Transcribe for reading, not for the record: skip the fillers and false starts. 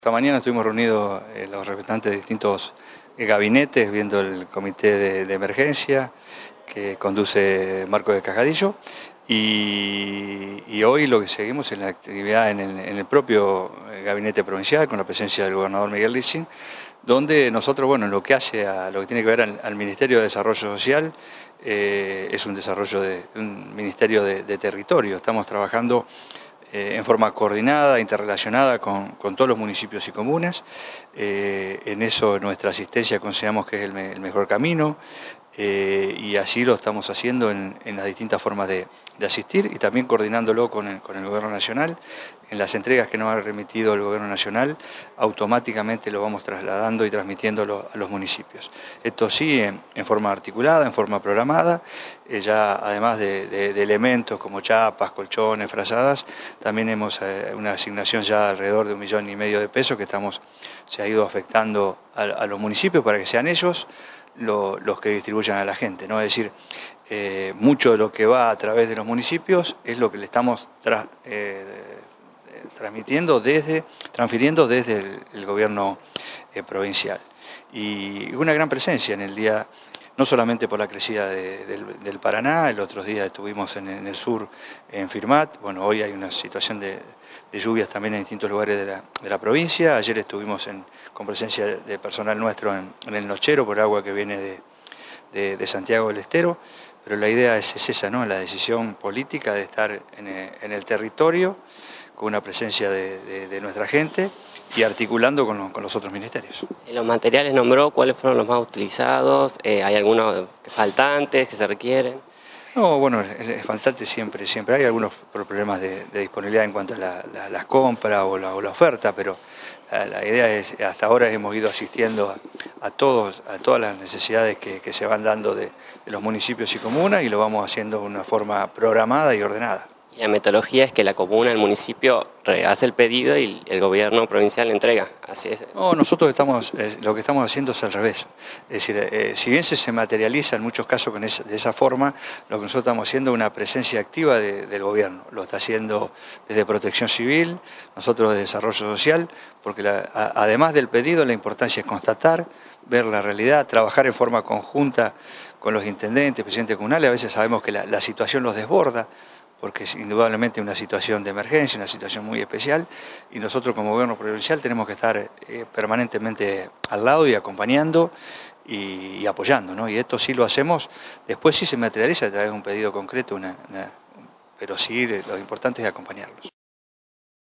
Esta mañana estuvimos reunidos los representantes de distintos gabinetes, viendo el comité de emergencia que conduce Marco de Cascadillo, y hoy lo que seguimos es la actividad en el propio gabinete provincial, con la presencia del gobernador Miguel Lichín, donde nosotros, bueno, en lo que hace a lo que tiene que ver al Ministerio de Desarrollo Social, es un ministerio de territorio. Estamos trabajando en forma coordinada, interrelacionada con todos los municipios y comunas. En eso nuestra asistencia consideramos que es el mejor camino, y así lo estamos haciendo en las distintas formas de asistir, y también coordinándolo con el Gobierno Nacional. En las entregas que nos ha remitido el Gobierno Nacional, automáticamente lo vamos trasladando y transmitiéndolo a los municipios. Esto sí, en forma articulada, en forma programada, ya además de elementos como chapas, colchones, frazadas, también hemos una asignación ya alrededor de 1,5 millones de pesos que se ha ido afectando a los municipios para que sean ellos los que distribuyan a la gente, ¿no? Es decir, mucho de lo que va a través de los municipios es lo que le estamos transfiriendo desde el gobierno provincial. Y una gran presencia en el día, no solamente por la crecida del Paraná. El otro día estuvimos en el sur, en Firmat. Bueno, hoy hay una situación de lluvias también en distintos lugares de la provincia. Ayer estuvimos con presencia de personal nuestro en el Nochero por agua que viene de Santiago del Estero. Pero la idea es esa, ¿no? La decisión política de estar en el territorio, con una presencia de nuestra gente y articulando con los otros ministerios. En los materiales nombró, ¿cuáles fueron los más utilizados? ¿Hay algunos faltantes que se requieren? No, bueno, es faltante siempre. Hay algunos problemas de disponibilidad en cuanto a las compras o la oferta, pero la idea es, hasta ahora hemos ido asistiendo a todas las necesidades que se van dando de los municipios y comunas, y lo vamos haciendo de una forma programada y ordenada. Y la metodología es que la comuna, el municipio, hace el pedido y el gobierno provincial le entrega, así es. No, nosotros lo que estamos haciendo es al revés. Es decir, si bien se materializa en muchos casos de esa forma, lo que nosotros estamos haciendo es una presencia activa del gobierno. Lo está haciendo desde Protección Civil, nosotros de Desarrollo Social, porque además del pedido, la importancia es constatar, ver la realidad, trabajar en forma conjunta con los intendentes, presidentes comunales. A veces sabemos que la situación los desborda, porque es indudablemente una situación de emergencia, una situación muy especial, y nosotros como gobierno provincial tenemos que estar permanentemente al lado y acompañando y apoyando, ¿no? Y esto sí lo hacemos, después sí se materializa a través de un pedido concreto, pero sí lo importante es acompañarlos.